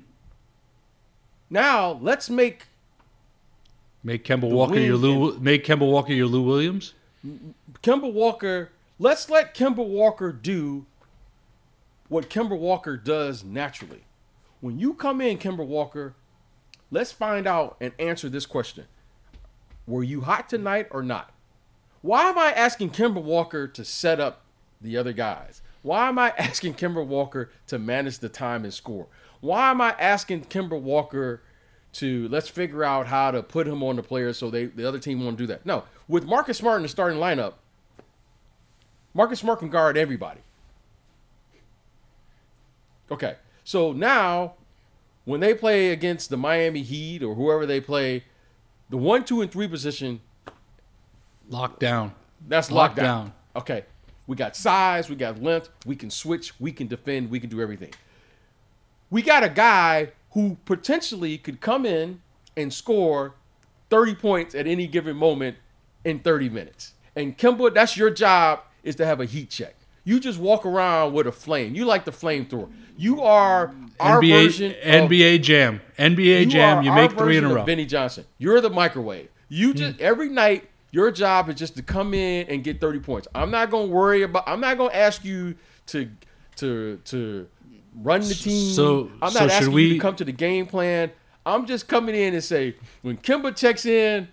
Now, let's make Make Kemba Walker your Lou. and, Make Kemba Walker your Lou Williams. Kemba Walker. Let's let Kemba Walker do what Kemba Walker does naturally. When you come in, Kemba Walker, let's find out and answer this question: were you hot tonight or not? Why am I asking Kemba Walker to set up the other guys? Why am I asking Kemba Walker to manage the time and score? Why am I asking Kemba Walker to let's figure out how to put him on the players so they the other team won't do that? No, with Marcus Smart in the starting lineup, Marcus Smart can guard everybody. Okay, so now when they play against the Miami Heat or whoever they play, the one, two, and three position, Locked down. that's Locked locked down. down. Okay, we got size, we got length, we can switch, we can defend, we can do everything. We got a guy who potentially could come in and score thirty points at any given moment in thirty minutes. And Kemba, that's your job, is to have a heat check. You just walk around with a flame. You like the flamethrower. You are our N B A version N B A of, Jam. N B A you Jam. are You our make three in version a of row. Vinny Johnson. You're the microwave. You just every night your job is just to come in and get thirty points. I'm not gonna worry about. I'm not gonna ask you to to to run the team. So- I'm so not should asking we- you to come to the game plan. I'm just coming in and say when Kemba checks in,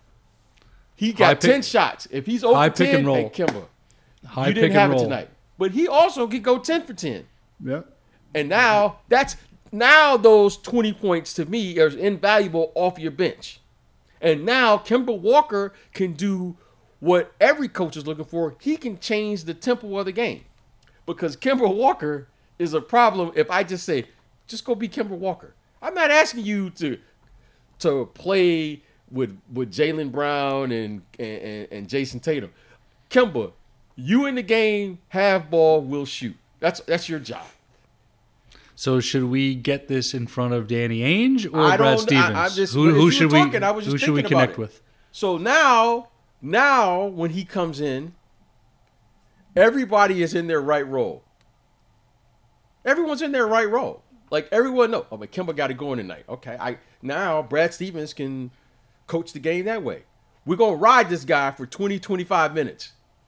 he High got pick- ten shots. If he's over high ten, pick and roll. hey, Kemba, High you pick didn't and have roll. it tonight. But he also could go ten for ten. Yeah. And now that's now those twenty points to me are invaluable off your bench. And now Kemba Walker can do what every coach is looking for. He can change the tempo of the game. Because Kemba Walker is a problem if I just say, just go be Kemba Walker. I'm not asking you to to play with with Jaylen Brown and, and, and Jason Tatum. Kemba, you in the game, have ball, will shoot. That's that's your job. So should we get this in front of Danny Ainge or I Brad don't- Stevens? I- I'm just- who as you who were should talking, we I was just who should we thinking about connect it. with? So now, now when he comes in, everybody is in their right role. Everyone's in their right role. Like everyone knows, oh, but Kemba got to go in tonight. Okay, I now Brad Stevens can coach the game that way. We're gonna ride this guy for twenty, twenty-five minutes.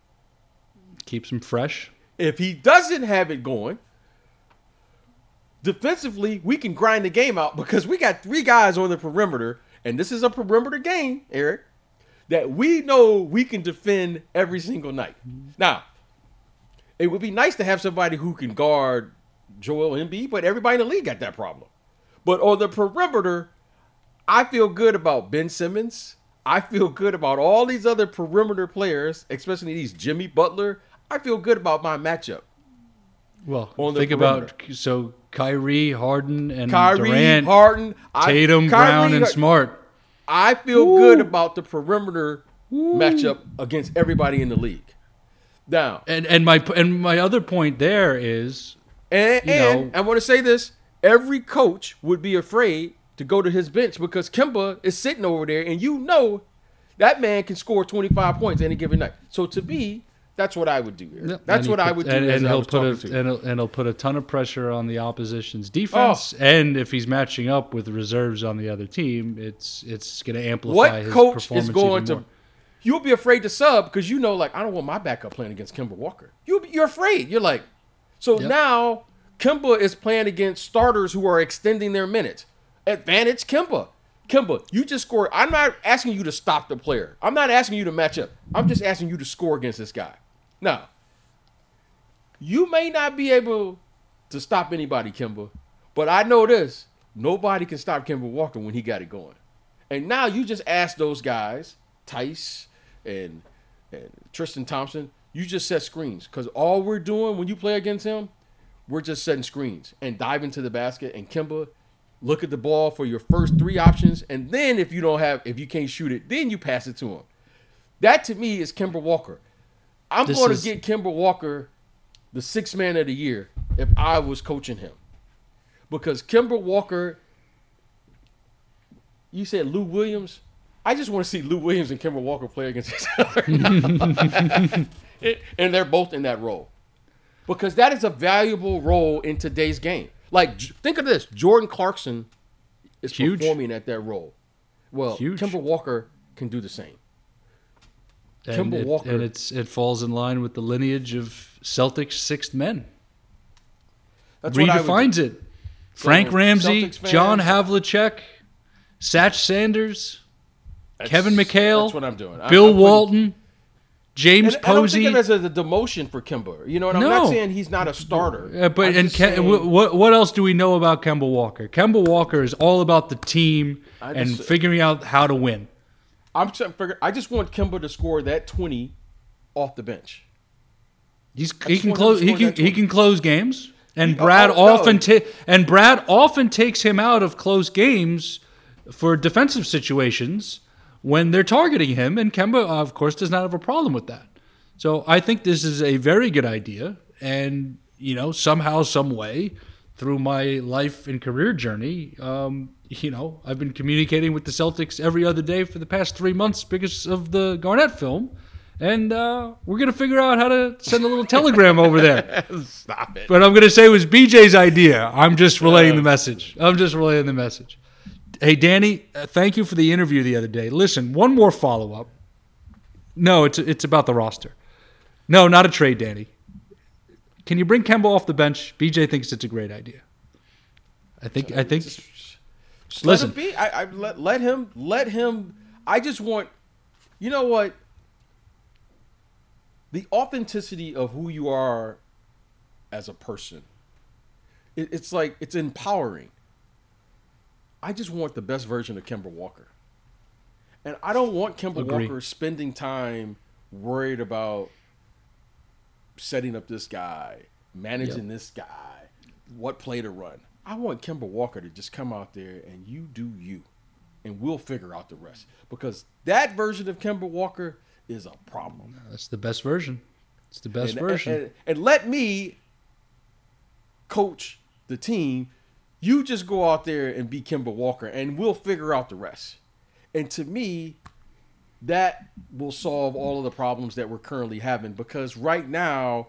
Keeps him fresh. If he doesn't have it going, defensively, we can grind the game out because we got three guys on the perimeter, and this is a perimeter game, Eric, that we know we can defend every single night. Now, it would be nice to have somebody who can guard Joel Embiid, but everybody in the league got that problem. But on the perimeter, I feel good about Ben Simmons. I feel good about all these other perimeter players, especially these Jimmy Butler. I feel good about my matchup. Well, On the think about so Kyrie, Harden, and Kyrie, Durant, Harden, Tatum, I, Brown, Kyrie, and Smart. I feel good about the perimeter matchup against everybody in the league. Now, And and my and my other point there is and, you and know- I want to say this: every coach would be afraid to go to his bench because Kemba is sitting over there, and you know that man can score twenty-five points any given night. So to me, that's what I would do here. Yep. That's And he what I puts- would do. And, as and I he'll was put talking a to. and he'll, and he'll put a ton of pressure on the opposition's defense. And if he's matching up with reserves on the other team, it's it's going to amplify What his coach performance is going even to? more. You'll be afraid to sub because you know, like, I don't want my backup playing against Kemba Walker. You you're afraid. You're like, so Yep. now Kemba is playing against starters who are extending their minutes. Advantage Kemba. Kemba, you just scored. I'm not asking you to stop the player. I'm not asking you to match up. I'm just asking you to score against this guy. Now, you may not be able to stop anybody, Kemba, but I know this. Nobody can stop Kemba Walker when he got it going. And now you just ask those guys, Tice and, and Tristan Thompson, you just set screens. Because all we're doing when you play against him, we're just setting screens and diving to the basket. And Kemba, look at the ball for your first three options, and then if you don't have, if you can't shoot it, then you pass it to him. That to me is Kemba Walker. I'm This going is- to get Kemba Walker the sixth man of the year if I was coaching him, because Kemba Walker. You said Lou Williams. I just want to see Lou Williams and Kemba Walker play against each other, and they're both in that role, because that is a valuable role in today's game. Like, j- think of this: Jordan Clarkson is Huge. performing at that role. Well, Huge. Kemba Walker can do the same. And, Kemba it, Walker. and it's it falls in line with the lineage of Celtics sixth men. That's what I would do. Redefines it. Frank So, Ramsey, Celtics fans- John Havlicek, Satch Sanders, That's- Kevin McHale, That's what I'm doing. I'm- Bill I'm putting- Walton, James And I don't Posey. think of it as a demotion for Kemba. You know, and I'm No. not saying he's not a starter. Uh, but I'm and just Ke- saying- wh- what what else do we know about Kemba Walker? Kemba Walker is all about the team I and just- figuring out how to win. I'm trying to figure. I just want Kemba to score that twenty off the bench. He's I he just can want him close to he score can that he twenty. can close games, and He- Brad oh, no. often ta- and Brad often takes him out of close games for defensive situations when they're targeting him, and Kemba, of course, does not have a problem with that. So I think this is a very good idea, and you know, somehow, some way, through my life and career journey, um, you know, I've been communicating with the Celtics every other day for the past three months because of the Garnett film, and uh, we're gonna figure out how to send a little telegram over there. Stop it. But I'm gonna say it was B J's idea. I'm just relaying the message. I'm just relaying the message. Hey, Danny, uh, thank you for the interview the other day. Listen, one more follow up. No, it's it's about the roster. No, not a trade, Danny. Can you bring Kemba off the bench? B J thinks it's a great idea. I think. I think. Just Listen. let him be. I, I let let him let him. I just want. You know what? The authenticity of who you are as a person. It, it's like it's empowering. I just want the best version of Kemba Walker, and I don't want Kemba Agree. Walker spending time worried about setting up this guy, managing this guy, what play to run. I want Kemba Walker to just come out there and you do you, and we'll figure out the rest. Because that version of Kemba Walker is a problem. That's the best version. It's the best And, version. and, and let me coach the team. You just go out there and be Kemba Walker, and we'll figure out the rest. And to me, that will solve all of the problems that we're currently having, because right now,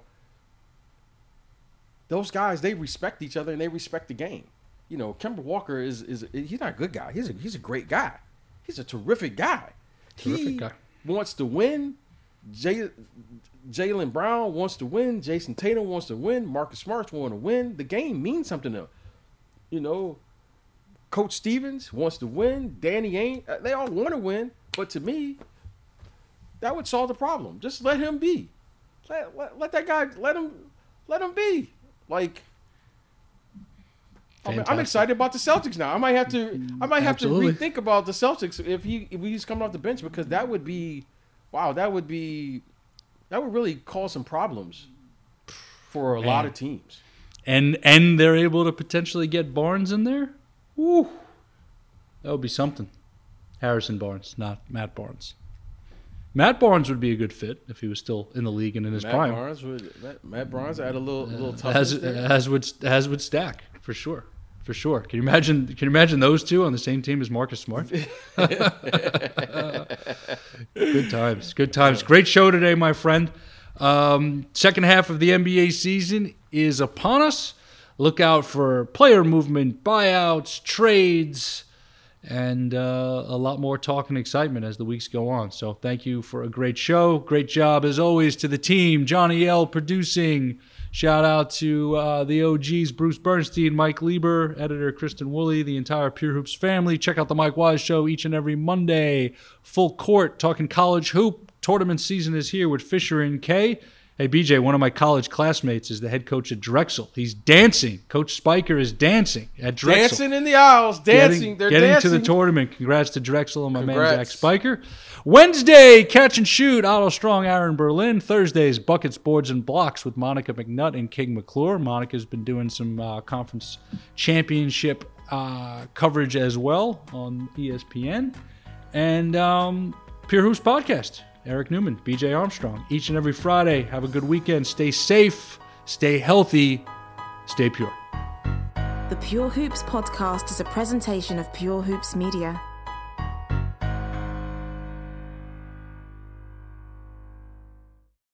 those guys, they respect each other and they respect the game. You know, Kemba Walker is is he's not a good guy. He's a he's a great guy. He's a terrific guy. Terrific he guy. wants to win. Jay, Jaylen Brown wants to win. Jason Tatum wants to win. Marcus Smart wants to win. The game means something to them. You know, Coach Stevens wants to win. Danny Ainge, they all want to win. But to me, that would solve the problem. Just let him be. Let, let, let that guy, let him, let him be. Like, I mean, I'm Fantastic. excited about the Celtics now. I might have to, I might have Absolutely. to rethink about the Celtics if he, if he's coming off the bench, because that would be, wow, that would be, that would really cause some problems for a lot Man. of teams. And and they're able to potentially get Barnes in there. Woo, that would be something. Harrison Barnes, not Matt Barnes. Matt Barnes would be a good fit if he was still in the league and in his Matt prime. Barnes would, Matt, Matt Barnes had a little, little as toughness there. as would as would Stack for sure, for sure. Can you imagine? Can you imagine those two on the same team as Marcus Smart? Good times, good times. Great show today, my friend. Um, second half of the N B A season is upon us. Look out for player movement, buyouts, trades, and uh, a lot more talk and excitement as the weeks go on. So thank you for a great show. Great job, as always, to the team. Johnny L. producing. Shout out to uh, the O Gs, Bruce Bernstein, Mike Lieber, editor Kristen Woolley, the entire Pure Hoops family. Check out the Mike Wise Show each and every Monday. Full court, talking college hoop. Tournament season is here with Fisher and Kay. Hey, B J, one of my college classmates is the head coach at Drexel. He's dancing. Coach Spiker is dancing at Drexel. Dancing in the aisles, dancing. Getting, They're getting dancing. to the tournament. Congrats to Drexel and my man Zach Congrats. Spiker. Wednesday, catch and shoot. Otto Strong, Aaron Berlin. Thursdays, buckets, boards, and blocks with Monica McNutt and King McClure. Monica's been doing some uh, conference championship uh, coverage as well on E S P N. And um, Pure Hoops Podcast. Eric Newman, B J Armstrong. Each and every Friday. Have a good weekend. Stay safe. Stay healthy. Stay pure. The Pure Hoops Podcast is a presentation of Pure Hoops Media.